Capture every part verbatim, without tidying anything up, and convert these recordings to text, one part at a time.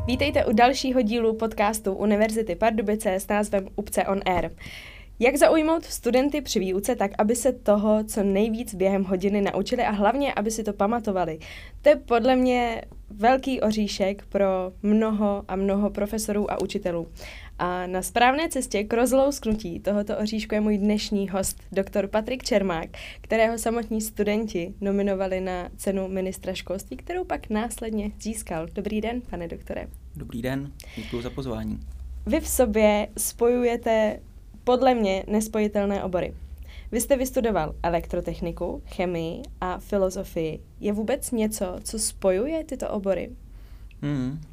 Vítejte u dalšího dílu podcastu Univerzity Pardubice s názvem Upce on Air. Jak zaujmout studenty při výuce tak, aby se toho co nejvíc během hodiny naučili a hlavně, aby si to pamatovali. To je podle mě velký oříšek pro mnoho a mnoho profesorů a učitelů. A na správné cestě k rozlousknutí tohoto oříšku je můj dnešní host, doktor Patrik Čermák, kterého samotní studenti nominovali na cenu ministra školství, kterou pak následně získal. Dobrý den, pane doktore. Dobrý den, děkuji za pozvání. Vy v sobě spojujete podle mě nespojitelné obory. Vy jste vystudoval elektrotechniku, chemii a filozofii. Je vůbec něco, co spojuje tyto obory? Hmm. Uh,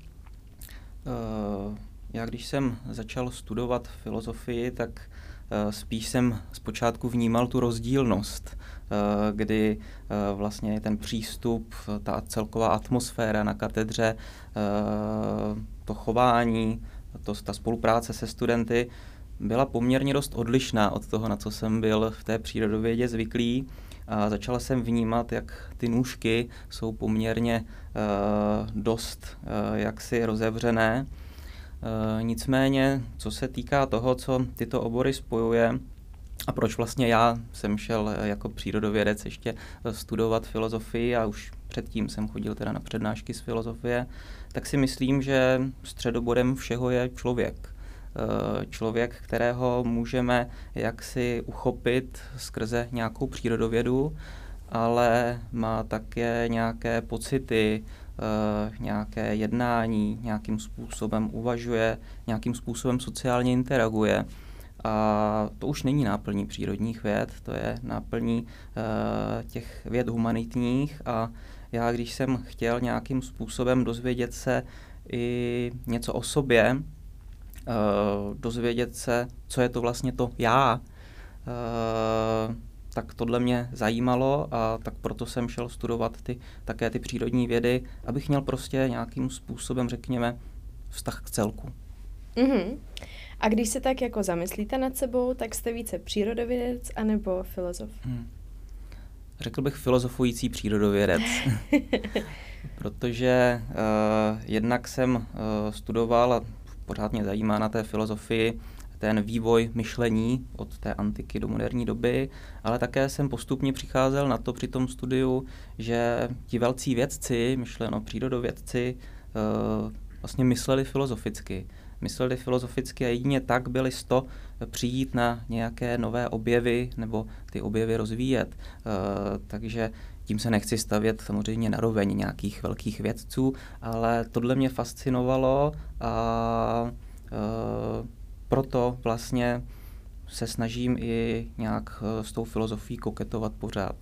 já když jsem začal studovat filozofii, tak uh, spíš jsem zpočátku vnímal tu rozdílnost, uh, kdy uh, vlastně ten přístup, ta celková atmosféra na katedře, uh, to chování, to, ta spolupráce se studenty byla poměrně dost odlišná od toho, na co jsem byl v té přírodovědě zvyklý. A začal jsem vnímat, jak ty nůžky jsou poměrně uh, dost uh, jaksi rozevřené. Uh, nicméně, co se týká toho, co tyto obory spojuje, a proč vlastně já jsem šel jako přírodovědec ještě studovat filozofii a už předtím jsem chodil teda na přednášky z filozofie, tak si myslím, že středobodem všeho je člověk. Člověk, kterého můžeme jaksi uchopit skrze nějakou přírodovědu, ale má také nějaké pocity, nějaké jednání, nějakým způsobem uvažuje, nějakým způsobem sociálně interaguje. A to už není náplní přírodních věd, to je náplní těch věd humanitních. A já, když jsem chtěl nějakým způsobem dozvědět se i něco o sobě, Uh, dozvědět se, co je to vlastně to já, uh, tak tohle mě zajímalo a tak proto jsem šel studovat ty, také ty přírodní vědy, abych měl prostě nějakým způsobem, řekněme, vztah k celku. Mm-hmm. A když se tak jako zamyslíte nad sebou, tak jste více přírodovědec anebo filozof? Hmm. Řekl bych filozofující přírodovědec, protože uh, jednak jsem uh, studoval a pořád mě zajímá na té filozofii ten vývoj myšlení od té antiky do moderní doby, ale také jsem postupně přicházel na to při tom studiu, že ti velcí vědci, myšleno přírodovědci, vlastně mysleli filozoficky. Mysleli filozoficky a jedině tak byli z to přijít na nějaké nové objevy nebo ty objevy rozvíjet. Takže tím se nechci stavět samozřejmě na roveň nějakých velkých vědců, ale tohle mě fascinovalo a e, proto vlastně se snažím i nějak s tou filozofií koketovat pořád.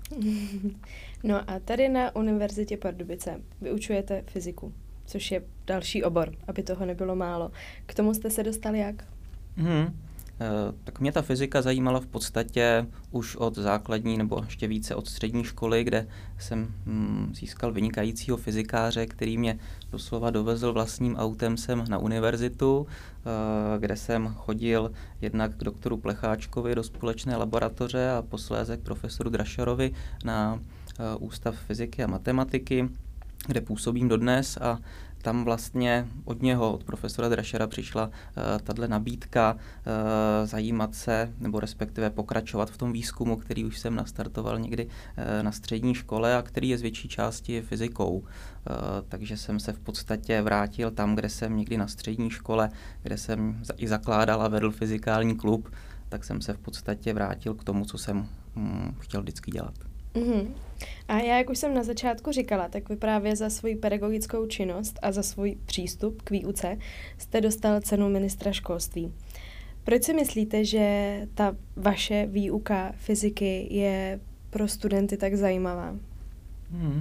No a tady na Univerzitě Pardubice vyučujete fyziku, což je další obor, aby toho nebylo málo. K tomu jste se dostali jak? Hmm. Tak mě ta fyzika zajímala v podstatě už od základní nebo ještě více od střední školy, kde jsem hm, získal vynikajícího fyzikáře, který mě doslova dovezl vlastním autem sem na univerzitu, kde jsem chodil jednak k doktoru Plecháčkovi do společné laboratoře a posléze k profesoru Drašarovi na Ústav fyziky a matematiky, kde působím dodnes a tam vlastně od něho, od profesora Drašera přišla uh, tato nabídka uh, zajímat se, nebo respektive pokračovat v tom výzkumu, který už jsem nastartoval někdy uh, na střední škole a který je z větší části fyzikou. Uh, takže jsem se v podstatě vrátil tam, kde jsem někdy na střední škole, kde jsem za- i zakládal a vedl fyzikální klub, tak jsem se v podstatě vrátil k tomu, co jsem um, chtěl vždycky dělat. Mm-hmm. A já, jak už jsem na začátku říkala, tak vy právě za svoji pedagogickou činnost a za svůj přístup k výuce jste dostal cenu ministra školství. Proč si myslíte, že ta vaše výuka fyziky je pro studenty tak zajímavá? Hmm.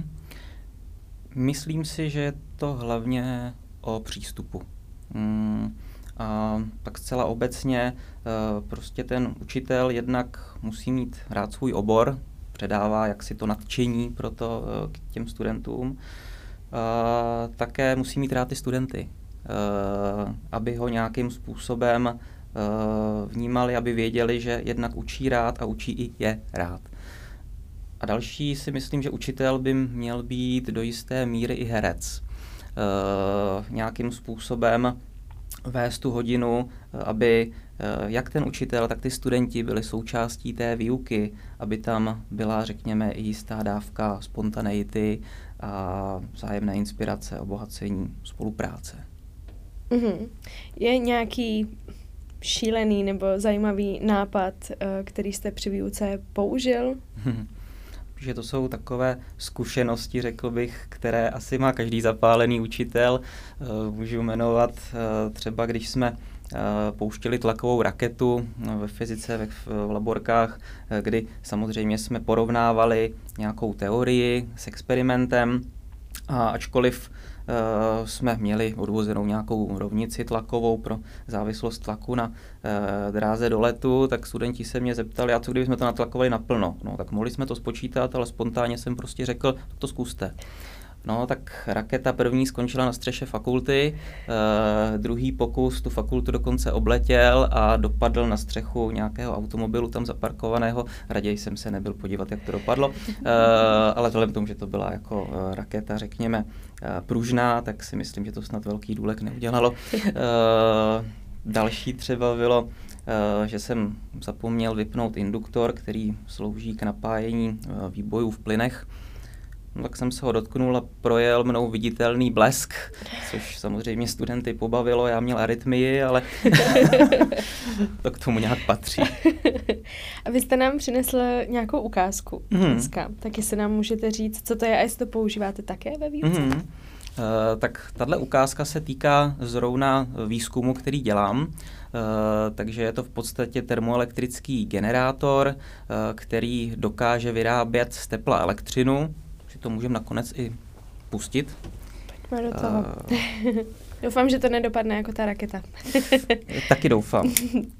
Myslím si, že je to hlavně o přístupu. Hmm. A tak zcela obecně prostě ten učitel jednak musí mít rád svůj obor, předává jaksi to nadšení pro to k těm studentům. A také musí mít rád ty studenty, aby ho nějakým způsobem vnímali, aby věděli, že jednak učí rád a učí i je rád. A další si myslím, že učitel by měl být do jisté míry i herec. nějakým způsobem vést tu hodinu, aby jak ten učitel, tak ty studenti byli součástí té výuky, aby tam byla, řekněme, i jistá dávka spontaneity a vzájemné inspirace, obohacení, spolupráce. Mm-hmm. Je nějaký šílený nebo zajímavý nápad, který jste při výuce použil? Že to jsou takové zkušenosti, řekl bych, které asi má každý zapálený učitel. Můžu jmenovat třeba, když jsme pouštěli tlakovou raketu ve fyzice, v laborkách, kdy samozřejmě jsme porovnávali nějakou teorii s experimentem, a ačkoliv Uh, jsme měli odvozenou nějakou rovnici tlakovou pro závislost tlaku na uh, dráze do letu, tak studenti se mě zeptali, a co kdybychom to natlakovali naplno? No, tak mohli jsme to spočítat, ale spontánně jsem prostě řekl, to zkuste. No, tak raketa první skončila na střeše fakulty, uh, druhý pokus tu fakultu dokonce obletěl a dopadl na střechu nějakého automobilu tam zaparkovaného. Raději jsem se nebyl podívat, jak to dopadlo, uh, ale vzhledem k tomu, že to byla jako uh, raketa, řekněme, uh, pružná, tak si myslím, že to snad velký důlek neudělalo. Uh, další třeba bylo, uh, že jsem zapomněl vypnout induktor, který slouží k napájení uh, výbojů v plynech. No, tak jsem se ho dotknul a projel mnou viditelný blesk, což samozřejmě studenty pobavilo, já měl arytmii, ale to k tomu nějak patří. A vy jste nám přinesl nějakou ukázku mm. dneska, tak jestli nám můžete říct, co to je a jestli to používáte také ve výuce? Mm. Uh, tak tahle ukázka se týká zrovna výzkumu, který dělám. Uh, takže je to v podstatě termoelektrický generátor, uh, který dokáže vyrábět z tepla elektřinu. Že to můžeme nakonec i pustit. Pojďme do toho. Uh, doufám, že to nedopadne jako ta raketa. Taky doufám.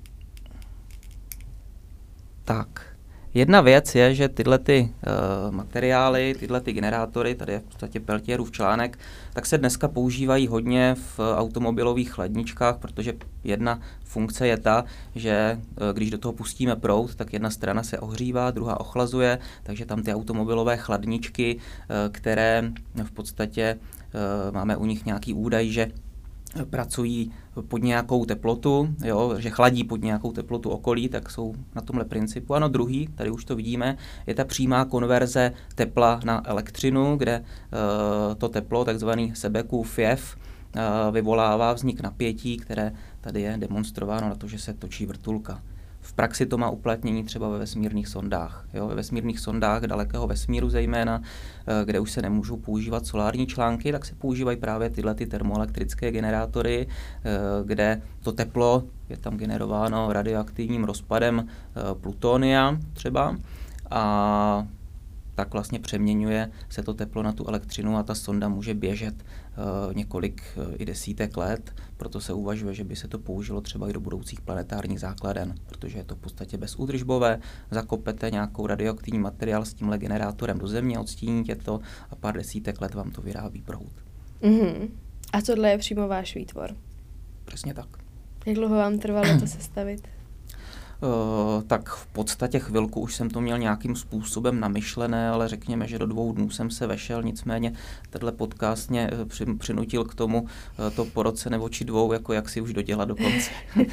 Tak. Jedna věc je, že tyhle ty uh, materiály, tyhle ty generátory, tady je v podstatě Peltierův článek, tak se dneska používají hodně v automobilových chladničkách, protože jedna funkce je ta, že uh, když do toho pustíme proud, tak jedna strana se ohřívá, druhá ochlazuje, takže tam ty automobilové chladničky, uh, které v podstatě uh, máme u nich nějaký údaj, že pracují pod nějakou teplotu, jo, že chladí pod nějakou teplotu okolí, tak jsou na tomhle principu. Ano, druhý, tady už to vidíme, je ta přímá konverze tepla na elektřinu, kde uh, to teplo, takzvaný Sebeckův jev, uh, vyvolává vznik napětí, které tady je demonstrováno na to, že se točí vrtulka. V praxi to má uplatnění třeba ve vesmírných sondách. Jo? Ve vesmírných sondách dalekého vesmíru zejména, kde už se nemůžou používat solární články, tak se používají právě tyhle ty termoelektrické generátory, kde to teplo je tam generováno radioaktivním rozpadem plutonia třeba a tak vlastně přeměňuje se to teplo na tu elektřinu a ta sonda může běžet uh, několik uh, i desítek let, proto se uvažuje, že by se to použilo třeba i do budoucích planetárních základen, protože je to v podstatě bezúdržbové, zakopete nějakou radioaktivní materiál s tímhle generátorem do země, odstíníte to a pár desítek let vám to vyrábí proud. Mm-hmm. A tohle je přímo váš výtvor? Přesně tak. Jak dlouho vám trvalo to sestavit? Uh, tak v podstatě chvilku už jsem to měl nějakým způsobem namyšlené, ale řekněme, že do dvou dnů jsem se vešel, nicméně tenhle podcast mě při, přinutil k tomu uh, to po roce nebo či dvou, jako jak si už dodělat do konce.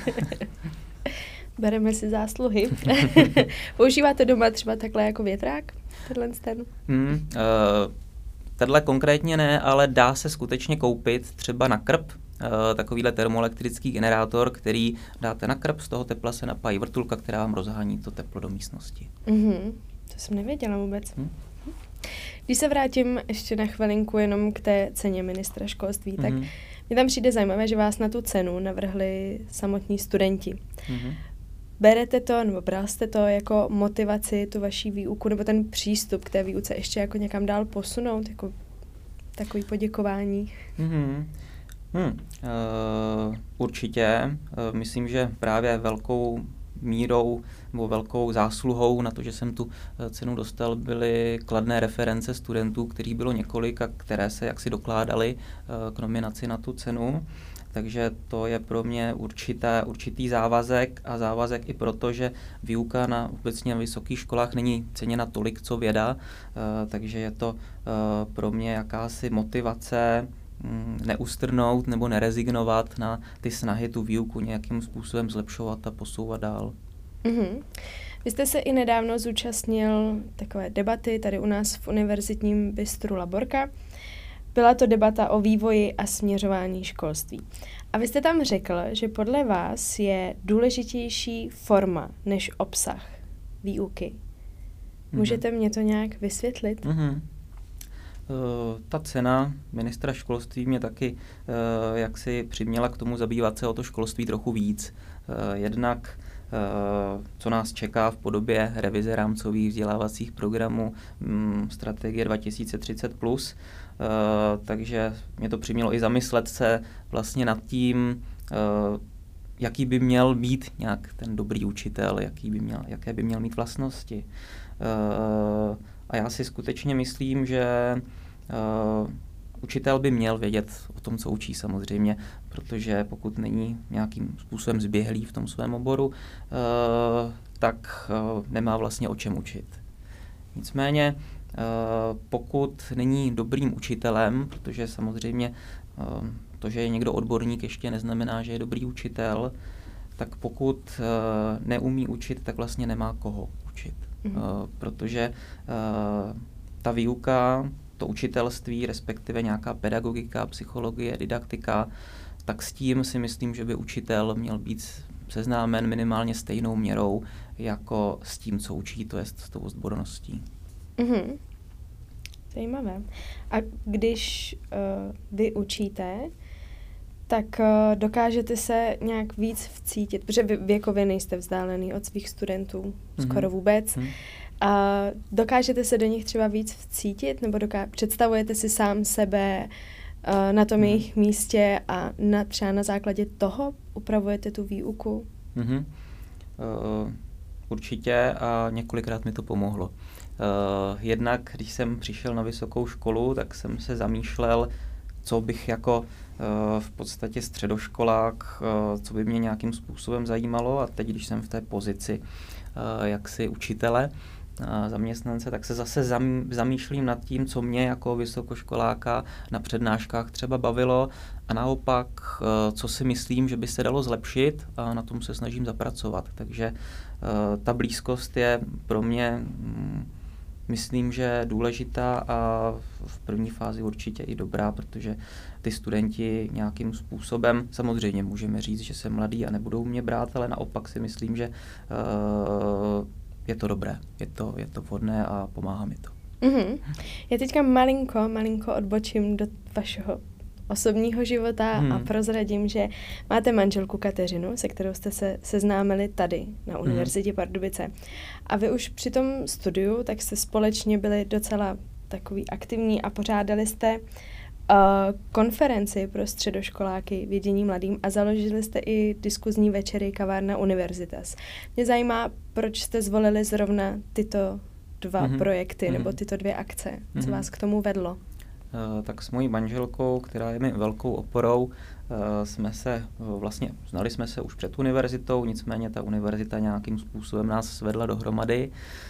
Bereme si zásluhy. Používáte doma třeba takhle jako větrák? Tenhle ten? Hmm, uh, tenhle konkrétně ne, ale dá se skutečně koupit třeba na krb. Uh, takovýhle termoelektrický generátor, který dáte na krb, z toho tepla se napájí vrtulka, která vám rozhání to teplo do místnosti. Mm-hmm. To jsem nevěděla vůbec. Hmm? Když se vrátím ještě na chvilinku jenom k té ceně ministra školství, mm-hmm. tak mi tam přijde zajímavé, že vás na tu cenu navrhli samotní studenti. Mm-hmm. Berete to, nebo bral jste to jako motivaci, tu vaší výuku, nebo ten přístup k té výuce ještě jako někam dál posunout, jako takový poděkování? Mm-hmm. Hmm, uh, určitě. Uh, myslím, že právě velkou mírou nebo velkou zásluhou na to, že jsem tu cenu dostal, byly kladné reference studentů, kterých bylo několik a které se jaksi dokládaly uh, k nominaci na tu cenu. Takže to je pro mě určité, určitý závazek a závazek i proto, že výuka na obecně na vysokých školách není ceněna tolik, co věda, uh, takže je to uh, pro mě jakási motivace neustrnout nebo nerezignovat na ty snahy tu výuku nějakým způsobem zlepšovat a posouvat dál. Mm-hmm. Vy jste se i nedávno zúčastnil takové debaty tady u nás v univerzitním bistru Laborka. Byla to debata o vývoji a směřování školství. A vy jste tam řekl, že podle vás je důležitější forma než obsah výuky. Můžete mm-hmm. mě to nějak vysvětlit? Mm-hmm. Uh, ta cena ministra školství mě taky uh, jaksi přiměla k tomu zabývat se o to školství trochu víc. Uh, jednak co nás čeká v podobě revize rámcových vzdělávacích programů strategie dva tisíce třicet plus. Takže mě to přimělo i zamyslet se vlastně nad tím, jaký by měl být nějak ten dobrý učitel, jaký by měl, jaké by měl mít vlastnosti. A já si skutečně myslím, že učitel by měl vědět o tom, co učí samozřejmě, protože pokud není nějakým způsobem zběhlý v tom svém oboru, tak nemá vlastně o čem učit. Nicméně, pokud není dobrým učitelem, protože samozřejmě to, že je někdo odborník, ještě neznamená, že je dobrý učitel, tak pokud neumí učit, tak vlastně nemá koho učit. Mhm. Protože ta výuka, to učitelství, respektive nějaká pedagogika, psychologie, didaktika, tak s tím si myslím, že by učitel měl být seznámen minimálně stejnou měrou jako s tím, co učí, to je s tou odborností. Mm-hmm. Zajímavé. A když uh, vy učíte, tak uh, dokážete se nějak víc vcítit, protože vy věkově nejste vzdálený od svých studentů, mm-hmm. skoro vůbec. Mm-hmm. A dokážete se do nich třeba víc vcítit, nebo doká- představujete si sám sebe uh, na tom mm. jejich místě a na, třeba na základě toho upravujete tu výuku? Mm-hmm. Uh, určitě a několikrát mi to pomohlo. Uh, jednak, když jsem přišel na vysokou školu, tak jsem se zamýšlel, co bych jako uh, v podstatě středoškolák, uh, co by mě nějakým způsobem zajímalo, a teď, když jsem v té pozici uh, jaksi učitele, zaměstnance, tak se zase zamýšlím nad tím, co mě jako vysokoškoláka na přednáškách třeba bavilo a naopak, co si myslím, že by se dalo zlepšit a na tom se snažím zapracovat. Takže ta blízkost je pro mě, myslím, že důležitá a v první fázi určitě i dobrá, protože ty studenti nějakým způsobem, samozřejmě můžeme říct, že jsem mladý a nebudou mě brát, ale naopak si myslím, že je to dobré, je to, je to vhodné a pomáhá mi to. Mm-hmm. Já teďka malinko, malinko odbočím do vašeho osobního života hmm. a prozradím, že máte manželku Kateřinu, se kterou jste se seznámili tady na Univerzitě hmm. Pardubice. A vy už při tom studiu, tak jste společně byli docela takový aktivní a pořádali jste uh, konferenci pro středoškoláky Vědění mladým a založili jste i diskuzní večery Kavárna Universitas. Mě zajímá, proč jste zvolili zrovna tyto dva mm-hmm. projekty mm-hmm. nebo tyto dvě akce. Co mm-hmm. vás k tomu vedlo? Uh, tak s mojí manželkou, která je mi velkou oporou, uh, jsme se, uh, vlastně znali jsme se už před univerzitou, nicméně ta univerzita nějakým způsobem nás svedla dohromady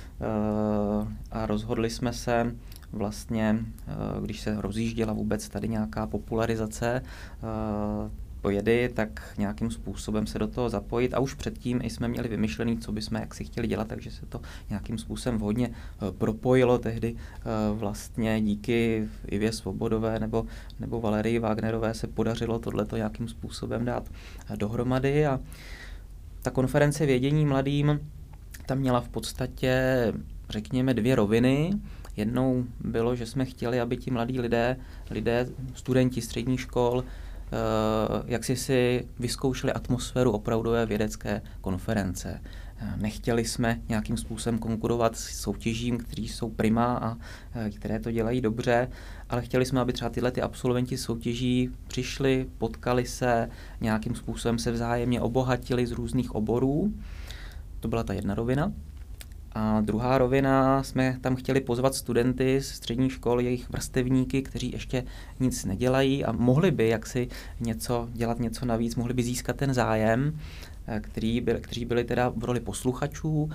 uh, a rozhodli jsme se vlastně, uh, když se rozjížděla vůbec tady nějaká popularizace uh, pojedy, tak nějakým způsobem se do toho zapojit a už předtím jsme měli vymyšlený, co bychom jak si chtěli dělat, takže se to nějakým způsobem hodně uh, propojilo tehdy uh, vlastně díky Ivě Svobodové nebo, nebo Valerii Wagnerové se podařilo tohleto nějakým způsobem dát uh, dohromady a ta konference Vědění mladým tam měla v podstatě, řekněme, dvě roviny. Jednou bylo, že jsme chtěli, aby ti mladí lidé, lidé, studenti středních škol, jak si si vyzkoušeli atmosféru opravdové vědecké konference. Nechtěli jsme nějakým způsobem konkurovat s soutěžím, kteří jsou prima a které to dělají dobře, ale chtěli jsme, aby třeba tyhle ty absolventi soutěží přišli, potkali se, nějakým způsobem se vzájemně obohatili z různých oborů. To byla ta jedna rovina. A druhá rovina, jsme tam chtěli pozvat studenty z středních škol, jejich vrstevníky, kteří ještě nic nedělají a mohli by jaksi něco dělat něco navíc, mohli by získat ten zájem, který byl, kteří byli teda v roli posluchačů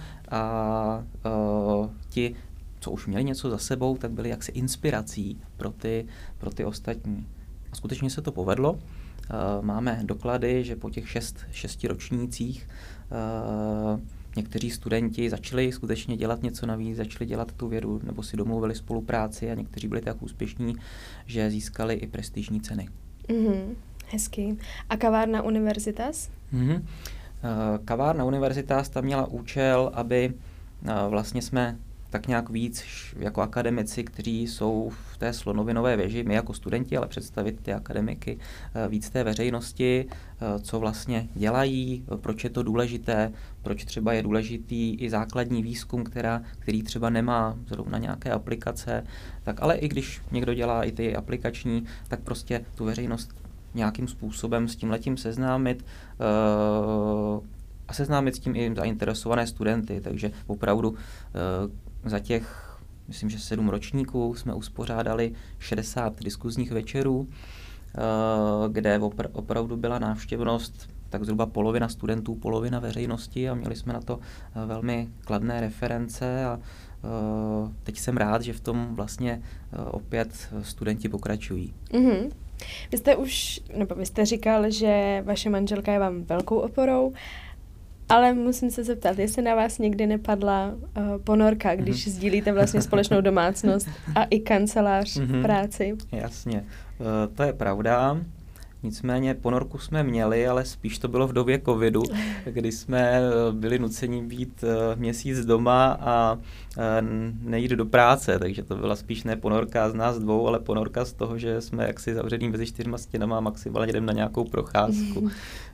a uh, ti, co už měli něco za sebou, tak byli jaksi inspirací pro ty, pro ty ostatní. Skutečně se to povedlo. Máme doklady, že po těch šest, šesti ročnících někteří studenti začali skutečně dělat něco navíc, začali dělat tu vědu, nebo si domluvili spolupráci a někteří byli tak úspěšní, že získali i prestižní ceny. Mm-hmm, hezký. A kavárna Universitas? Mm-hmm. Kavárna Universitas tam měla účel, aby vlastně jsme tak nějak víc jako akademici, kteří jsou v té slonovinové věži, my jako studenti, ale představit ty akademiky víc té veřejnosti, co vlastně dělají, proč je to důležité, proč třeba je důležitý i základní výzkum, která, který třeba nemá zrovna nějaké aplikace, tak ale i když někdo dělá i ty aplikační, tak prostě tu veřejnost nějakým způsobem s tímhletím seznámit uh, a seznámit s tím i zainteresované studenty, takže opravdu uh, za těch, myslím, že sedm ročníků jsme uspořádali šedesát diskuzních večerů, uh, kde opr- opravdu byla návštěvnost tak zhruba polovina studentů, polovina veřejnosti a měli jsme na to uh, velmi kladné reference a uh, teď jsem rád, že v tom vlastně uh, opět studenti pokračují. Mm-hmm. Vy jste už, nebo vy jste říkal, že vaše manželka je vám velkou oporou, ale musím se zeptat, jestli na vás někdy nepadla uh, ponorka, když mm-hmm. sdílíte vlastně společnou domácnost a i kancelář mm-hmm. v práci. Jasně, uh, to je pravda. Nicméně ponorku jsme měli, ale spíš to bylo v době covidu, kdy jsme byli nuceni být měsíc doma a nejít do práce, takže to byla spíš ne ponorka z nás dvou, ale ponorka z toho, že jsme jaksi zavřený mezi čtyřma stěnama a maximálně jdeme na nějakou procházku.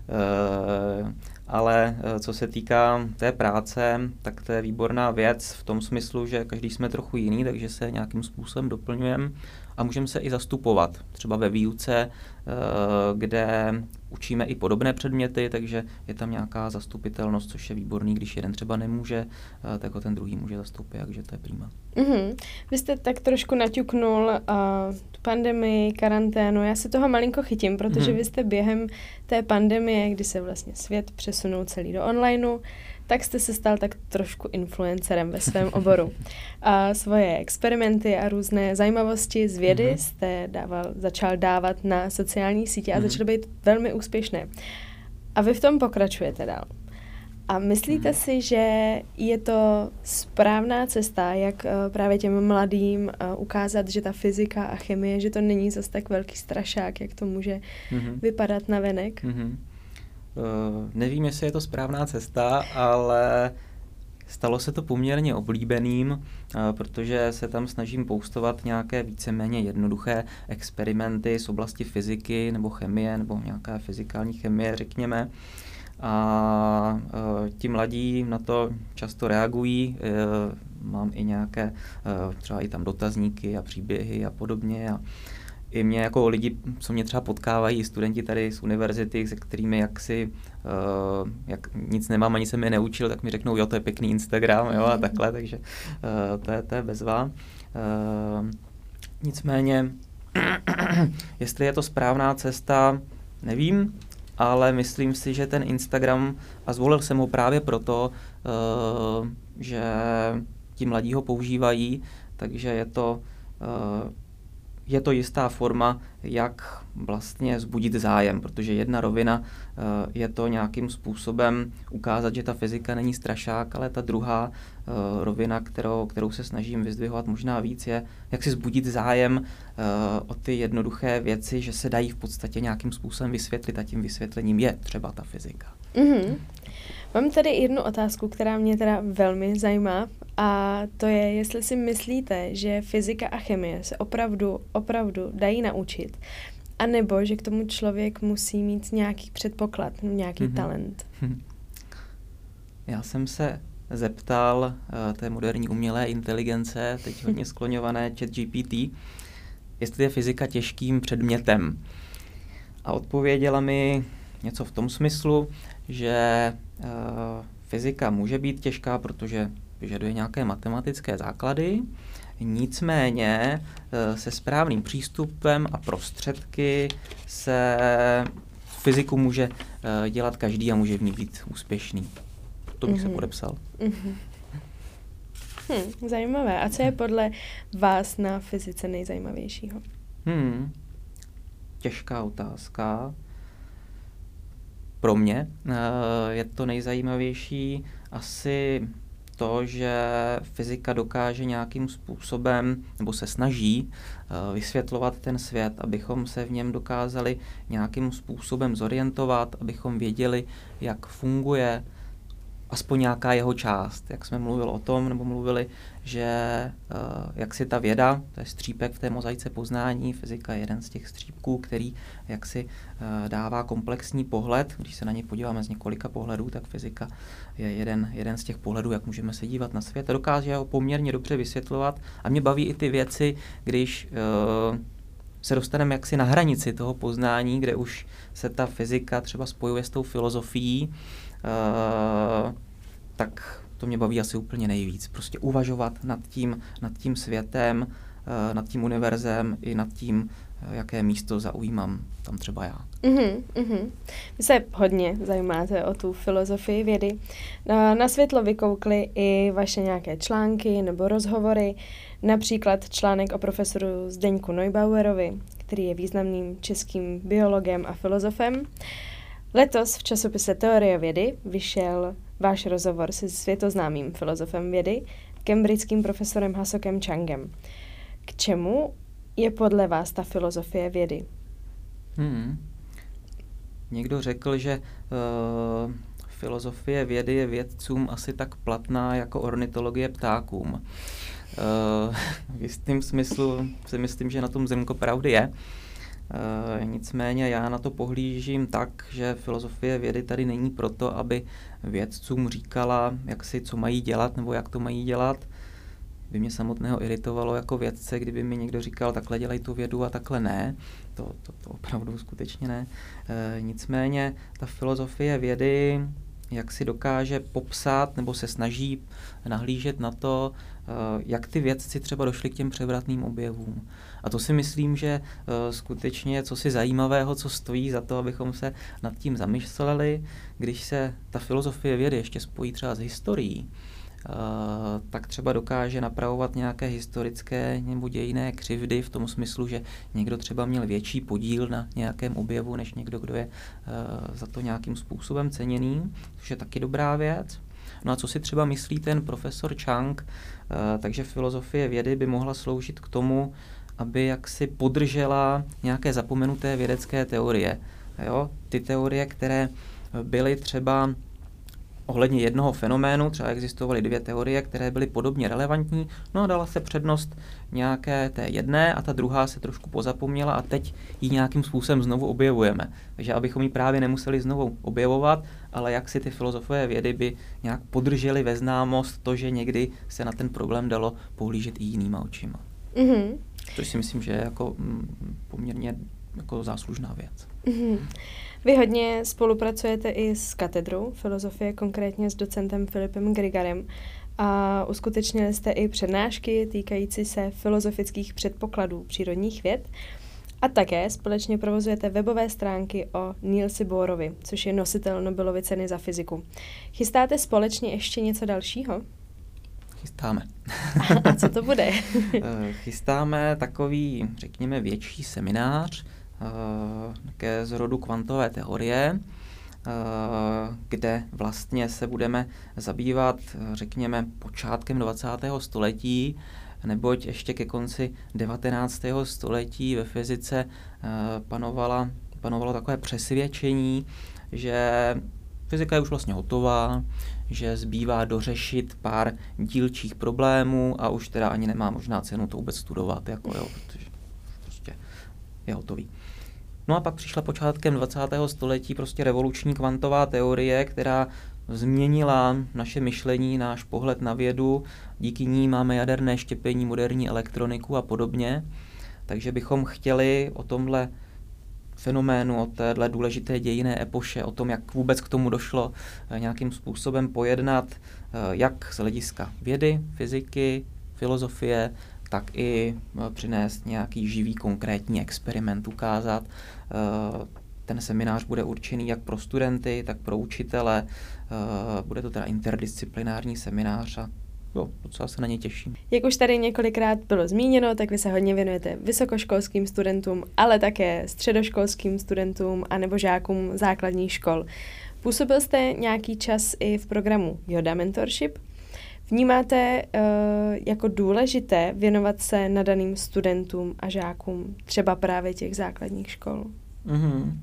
Ale co se týká té práce, tak to je výborná věc v tom smyslu, že každý jsme trochu jiný, takže se nějakým způsobem doplňujeme a můžeme se i zastupovat. Třeba ve výuce, kde učíme i podobné předměty, takže je tam nějaká zastupitelnost, což je výborný, když jeden třeba nemůže, tak ho ten druhý může zastoupit, takže to je prima. Mm-hmm. Vy jste tak trošku naťuknul uh, tu pandemii, karanténu, já se toho malinko chytím, protože mm-hmm. vy jste během té pandemie, kdy se vlastně svět přesunul celý do onlineu, tak jste se stal tak trošku influencerem ve svém oboru. A svoje experimenty a různé zajímavosti z vědy mm-hmm. jste dával, začal dávat na sociální sítě a mm-hmm. začaly být velmi úspěšné. A vy v tom pokračujete dál. A myslíte mm-hmm. si, že je to správná cesta, jak uh, právě těm mladým uh, ukázat, že ta fyzika a chemie, že to není zas tak velký strašák, jak to může mm-hmm. vypadat navenek? Mm-hmm. Uh, nevím, jestli je to správná cesta, ale stalo se to poměrně oblíbeným, uh, protože se tam snažím postovat nějaké víceméně jednoduché experimenty z oblasti fyziky nebo chemie, nebo nějaká fyzikální chemie, řekněme. A uh, ti mladí na to často reagují. Uh, mám i nějaké, uh, třeba i tam dotazníky a příběhy a podobně. A i mě jako lidi, co mě třeba potkávají, studenti tady z univerzity, se kterými jaksi uh, jak nic nemám, ani jsem je neučil, tak mi řeknou, jo, to je pěkný Instagram, jo, a takhle, takže uh, to, je, to je bezva. Uh, nicméně, jestli je to správná cesta, nevím, ale myslím si, že ten Instagram, a zvolil jsem ho právě proto, uh, že ti mladí ho používají, takže je to uh, je to jistá forma, jak vlastně vzbudit zájem, protože jedna rovina uh, je to nějakým způsobem ukázat, že ta fyzika není strašák, ale ta druhá uh, rovina, kterou, kterou se snažím vyzdvihovat možná víc, je, jak si vzbudit zájem uh, o ty jednoduché věci, že se dají v podstatě nějakým způsobem vysvětlit a tím vysvětlením je třeba ta fyzika. Mm-hmm. Mám tady jednu otázku, která mě teda velmi zajímá, a to je, jestli si myslíte, že fyzika a chemie se opravdu, opravdu dají naučit, anebo že k tomu člověk musí mít nějaký předpoklad, nějaký mm-hmm. talent. Já jsem se zeptal uh, té moderní umělé inteligence, teď hodně skloňované ChatGPT, jestli je fyzika těžkým předmětem. A odpověděla mi něco v tom smyslu, že uh, fyzika může být těžká, protože vyžaduje nějaké matematické základy, nicméně uh, se správným přístupem a prostředky se fyziku může uh, dělat každý a může v ní být úspěšný. To bych mm-hmm. se podepsal. Mm-hmm. Hm, zajímavé. A co je podle vás na fyzice nejzajímavějšího? Hmm. těžká otázka. Pro mě je to nejzajímavější asi to, že fyzika dokáže nějakým způsobem, nebo se snaží vysvětlovat ten svět, abychom se v něm dokázali nějakým způsobem zorientovat, abychom věděli, jak funguje aspoň nějaká jeho část. Jak jsme mluvili o tom, nebo mluvili, že uh, jak si ta věda, to je střípek v té mozaice poznání, fyzika je jeden z těch střípků, který jak si uh, dává komplexní pohled. Když se na něj podíváme z několika pohledů, tak fyzika je jeden, jeden z těch pohledů, jak můžeme se dívat na svět. A dokáže ho poměrně dobře vysvětlovat. A mě baví i ty věci, když uh, se dostaneme jaksi na hranici toho poznání, kde už se ta fyzika třeba spojuje s tou filozofií, Uh, tak to mě baví asi úplně nejvíc. Prostě uvažovat nad tím, nad tím světem, uh, nad tím univerzem i nad tím, uh, jaké místo zaujímám tam třeba já. Uh-huh, uh-huh. Vy se hodně zajímáte o tu filozofii vědy. Na, na světlo vykoukly i vaše nějaké články nebo rozhovory, například článek o profesoru Zdeňku Neubauerovi, který je významným českým biologem a filozofem. Letos v časopise Teorie vědy vyšel váš rozhovor se světoznámým filozofem vědy, cambridgeským profesorem Hasokem Changem. K čemu je podle vás ta filozofie vědy? Hmm. Někdo řekl, že uh, filozofie vědy je vědcům asi tak platná jako ornitologie ptákům. Uh, v jistém smyslu si myslím, že na tom zrnko pravdy je. Uh, nicméně já na to pohlížím tak, že filozofie vědy tady není proto, aby vědcům říkala, jak si co mají dělat nebo jak to mají dělat. By mě samotného iritovalo jako vědce, kdyby mi někdo říkal, takhle dělej tu vědu a takhle ne. To, to, to opravdu skutečně ne. Uh, nicméně ta filozofie vědy jak si dokáže popsat nebo se snaží nahlížet na to, jak ty vědci třeba došli k těm převratným objevům. A to si myslím, že skutečně co si zajímavého, co stojí za to, abychom se nad tím zamysleli, když se ta filozofie vědy ještě spojí třeba s historií, tak třeba dokáže napravovat nějaké historické nebo dějinné křivdy v tom smyslu, že někdo třeba měl větší podíl na nějakém objevu, než někdo, kdo je za to nějakým způsobem ceněný, což je taky dobrá věc. No a co si třeba myslí ten profesor Chang, takže filozofie vědy by mohla sloužit k tomu, aby jaksi podržela nějaké zapomenuté vědecké teorie. Jo? Ty teorie, které byly třeba ohledně jednoho fenoménu, třeba existovaly dvě teorie, které byly podobně relevantní, no a dala se přednost nějaké té jedné a ta druhá se trošku pozapomněla a teď ji nějakým způsobem znovu objevujeme. Takže abychom ji právě nemuseli znovu objevovat, ale jak si ty filozofové vědy by nějak podrželi ve známost to, že někdy se na ten problém dalo pohlížet i jinýma očima. Mm-hmm. Což si myslím, že je jako mm, poměrně jako záslužná věc. Mm-hmm. Vy hodně spolupracujete i s katedrou filozofie, konkrétně s docentem Filipem Grigarem a uskutečnili jste i přednášky týkající se filozofických předpokladů přírodních věd a také společně provozujete webové stránky o Nielsi Bohrovi, což je nositel Nobelovy ceny za fyziku. Chystáte společně ještě něco dalšího? Chystáme. A co to bude? Chystáme takový, řekněme, větší seminář, ke zrodu kvantové teorie, kde vlastně se budeme zabývat, řekněme, počátkem dvacátého století, neboť ještě ke konci devatenáctého století ve fyzice panovala, panovalo takové přesvědčení, že fyzika je už vlastně hotová, že zbývá dořešit pár dílčích problémů a už teda ani nemá možná cenu to vůbec studovat, jako jo, protože prostě je hotový. No a pak přišla počátkem dvacátého století prostě revoluční kvantová teorie, která změnila naše myšlení, náš pohled na vědu. Díky ní máme jaderné štěpení, moderní elektroniku a podobně. Takže bychom chtěli o tomhle fenoménu, o téhle důležité dějinné epoše, o tom, jak vůbec k tomu došlo, nějakým způsobem pojednat, jak z hlediska vědy, fyziky, filozofie, tak i přinést nějaký živý konkrétní experiment, ukázat. Ten seminář bude určený jak pro studenty, tak pro učitele. Bude to teda interdisciplinární seminář a jo, docela se na ně těším. Jak už tady několikrát bylo zmíněno, tak vy se hodně věnujete vysokoškolským studentům, ale také středoškolským studentům anebo žákům základních škol. Působil jste nějaký čas i v programu Yoda Mentorship. Vnímáte uh, jako důležité věnovat se nadaným studentům a žákům, třeba právě těch základních škol? Mm-hmm. Uh,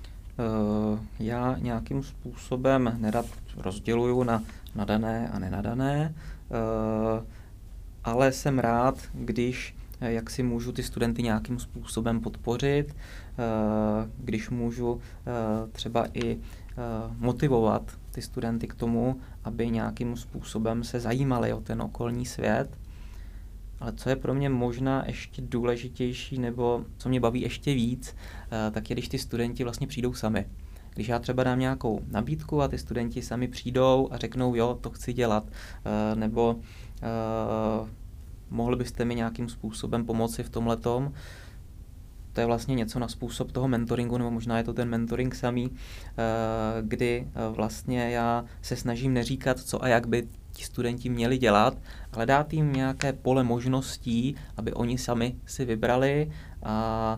já nějakým způsobem nerad rozděluju na nadané a nenadané, uh, ale jsem rád, když jak si můžu ty studenty nějakým způsobem podpořit, uh, když můžu uh, třeba i uh, motivovat ty studenty k tomu, aby nějakým způsobem se zajímali o ten okolní svět. Ale co je pro mě možná ještě důležitější, nebo co mě baví ještě víc, tak je, když ty studenti vlastně přijdou sami. Když já třeba dám nějakou nabídku a ty studenti sami přijdou a řeknou, jo, to chci dělat, nebo uh, mohl byste mi nějakým způsobem pomoci v tomhletom. To je vlastně něco na způsob toho mentoringu, nebo možná je to ten mentoring samý, kdy vlastně já se snažím neříkat, co a jak by ti studenti měli dělat, ale dát jim nějaké pole možností, aby oni sami si vybrali a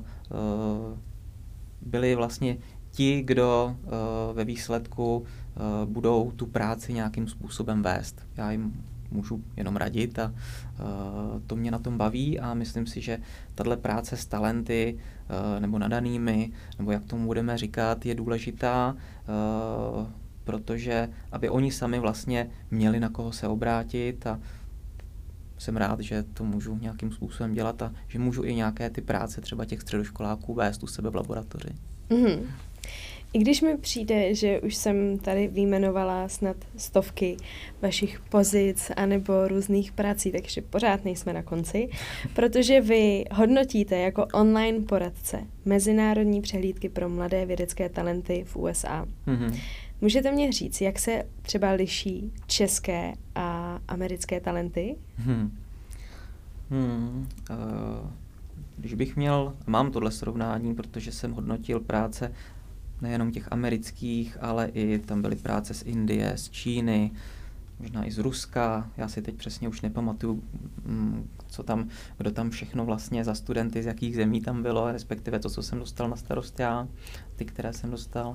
byli vlastně ti, kdo ve výsledku budou tu práci nějakým způsobem vést. Já jim můžu jenom radit a uh, to mě na tom baví a myslím si, že tahle práce s talenty uh, nebo nadanými, nebo jak tomu budeme říkat, je důležitá, uh, protože aby oni sami vlastně měli na koho se obrátit a jsem rád, že to můžu nějakým způsobem dělat a že můžu i nějaké ty práce třeba těch středoškoláků vést u sebe v laboratoři. Mm-hmm. I když mi přijde, že už jsem tady vyjmenovala snad stovky vašich pozic anebo různých prací, takže pořád nejsme na konci, protože vy hodnotíte jako online poradce mezinárodní přehlídky pro mladé vědecké talenty v U S A. Mm-hmm. Můžete mě říct, jak se třeba liší české a americké talenty? Hmm. Hmm. Uh, když bych měl, mám tohle srovnání, protože jsem hodnotil práce nejenom těch amerických, ale i tam byly práce z Indie, z Číny, možná i z Ruska. Já si teď přesně už nepamatuju, co tam, kdo tam všechno vlastně za studenty, z jakých zemí tam bylo, respektive to, co jsem dostal na starost já, ty, které jsem dostal.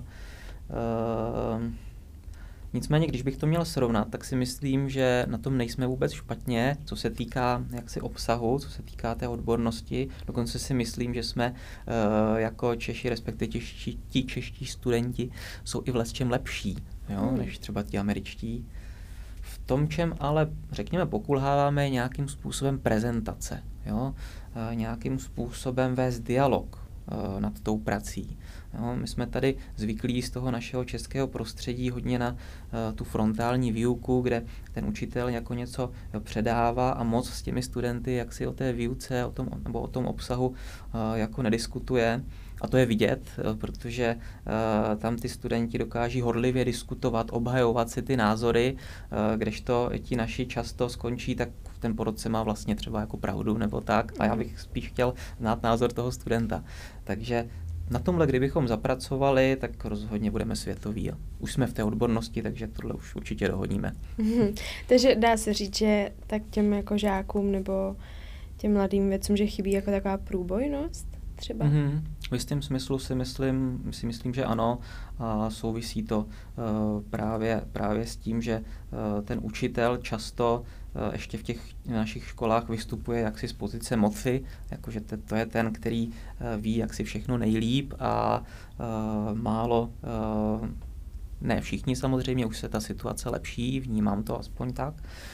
Uh, nicméně, když bych to měl srovnat, tak si myslím, že na tom nejsme vůbec špatně, co se týká jaksi obsahu, co se týká té odbornosti. Dokonce si myslím, že jsme uh, jako Češi, respektive čeští, ti čeští studenti jsou i v lecčem lepší, jo, hmm. než třeba ti američtí. V tom, čem ale, řekněme, pokulháváme nějakým způsobem prezentace, jo, uh, nějakým způsobem vést dialog uh, nad tou prací. Jo, my jsme tady zvyklí z toho našeho českého prostředí hodně na uh, tu frontální výuku, kde ten učitel jako něco předává a moc s těmi studenty jak si o té výuce o tom, nebo o tom obsahu uh, jako nediskutuje. A to je vidět, uh, protože uh, tam ty studenti dokáží horlivě diskutovat, obhajovat si ty názory, uh, kdežto ti naši často skončí, tak ten porodce má vlastně třeba jako pravdu nebo tak. A já bych spíš chtěl znát názor toho studenta. Takže na tomhle, kdybychom zapracovali, tak rozhodně budeme světoví. Už jsme v té odbornosti, takže tohle už určitě dohodníme. Mm-hmm. Takže dá se říct, že tak těm jako žákům nebo těm mladým věcům, že chybí jako taková průbojnost třeba? Mm-hmm. V jistém smyslu si myslím, si myslím, že ano. A souvisí to uh, právě, právě s tím, že uh, ten učitel často uh, ještě v těch našich školách vystupuje jaksi z pozice moci, jakože to, to je ten, který uh, ví, jak si všechno nejlíp a uh, málo, uh, ne všichni samozřejmě, už se ta situace lepší, vnímám to aspoň tak,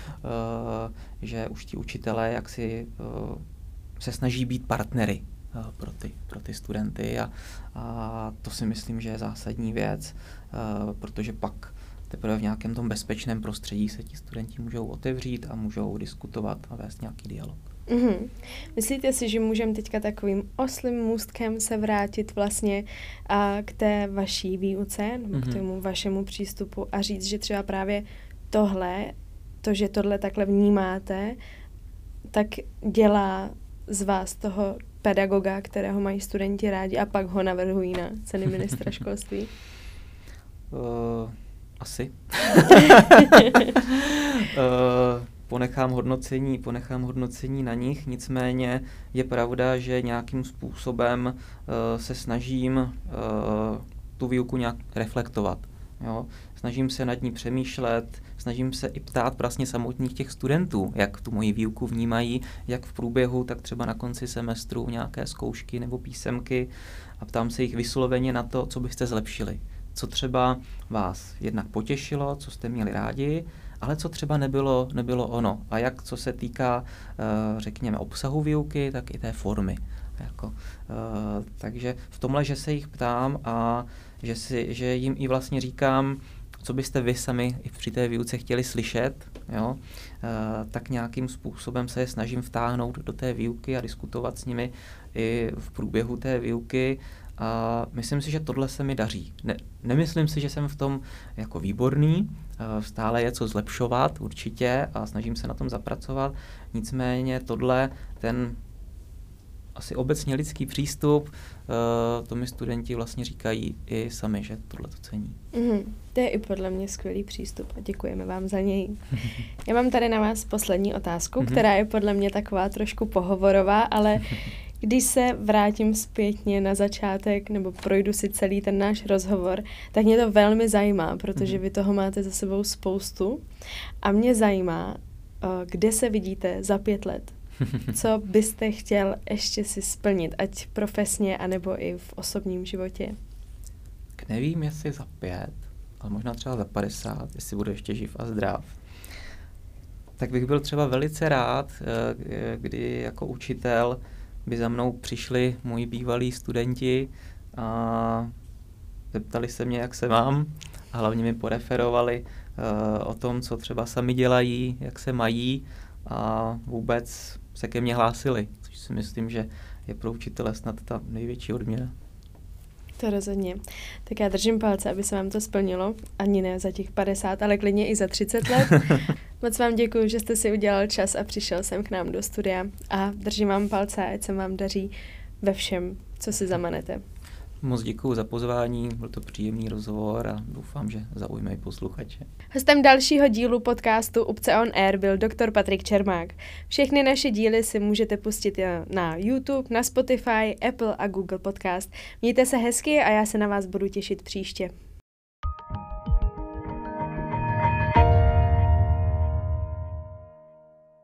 uh, že už ti učitelé jaksi uh, se snaží být partnery pro ty, pro ty studenty a, a to si myslím, že je zásadní věc, uh, protože pak teprve v nějakém tom bezpečném prostředí se ti studenti můžou otevřít a můžou diskutovat a vést nějaký dialog. Mm-hmm. Myslíte si, že můžeme teďka takovým oslým můstkem se vrátit vlastně a k té vaší výuce, nebo mm-hmm. k tomu vašemu přístupu a říct, že třeba právě tohle, to, že tohle takhle vnímáte, tak dělá z vás toho pedagoga, kterého mají studenti rádi a pak ho navrhují na ceny ministra školství? Uh, asi. uh, ponechám hodnocení, ponechám hodnocení na nich, nicméně je pravda, že nějakým způsobem uh, se snažím uh, tu výuku nějak reflektovat. Jo? Snažím se nad ní přemýšlet, snažím se i ptát vlastně samotných těch studentů, jak tu moji výuku vnímají, jak v průběhu, tak třeba na konci semestru nějaké zkoušky nebo písemky a ptám se jich vysloveně na to, co byste zlepšili. Co třeba vás jednak potěšilo, co jste měli rádi, ale co třeba nebylo, nebylo ono. A jak co se týká, řekněme, obsahu výuky, tak i té formy. Jako, takže v tomhle, že se jich ptám a že, si, že jim i vlastně říkám, co byste vy sami i při té výuce chtěli slyšet, jo, tak nějakým způsobem se je snažím vtáhnout do té výuky a diskutovat s nimi i v průběhu té výuky. A myslím si, že tohle se mi daří. Ne, nemyslím si, že jsem v tom jako výborný, stále je co zlepšovat určitě a snažím se na tom zapracovat, nicméně tohle, ten asi obecně lidský přístup, to mi studenti vlastně říkají i sami, že tohle to cení. Mm, to je i podle mě skvělý přístup a děkujeme vám za něj. Já mám tady na vás poslední otázku, mm-hmm. která je podle mě taková trošku pohovorová, ale když se vrátím zpětně na začátek nebo projdu si celý ten náš rozhovor, tak mě to velmi zajímá, protože vy toho máte za sebou spoustu a mě zajímá, kde se vidíte za pět let. Co byste chtěl ještě si splnit, ať profesně, anebo i v osobním životě? Nevím, jestli za pět, ale možná třeba za padesát, jestli budu ještě živ a zdrav. Tak bych byl třeba velice rád, kdy jako učitel by za mnou přišli moji bývalí studenti a zeptali se mě, jak se mám a hlavně mi poreferovali uh, o tom, co třeba sami dělají, jak se mají a vůbec se ke mně hlásili, což si myslím, že je pro učitele snad ta největší odměna. To rozhodně. Tak já držím palce, aby se vám to splnilo, ani ne za těch padesát, ale klidně i za třicet let. Moc vám děkuji, že jste si udělal čas a přišel jsem k nám do studia a držím vám palce, ať se vám daří ve všem, co si zamanete. Moc děkuji za pozvání, byl to příjemný rozhovor a doufám, že zaujme i posluchače. Hostem dalšího dílu podcastu Upce on Air byl doktor Patrik Čermák. Všechny naše díly si můžete pustit na YouTube, na Spotify, Apple a Google Podcast. Mějte se hezky a já se na vás budu těšit příště.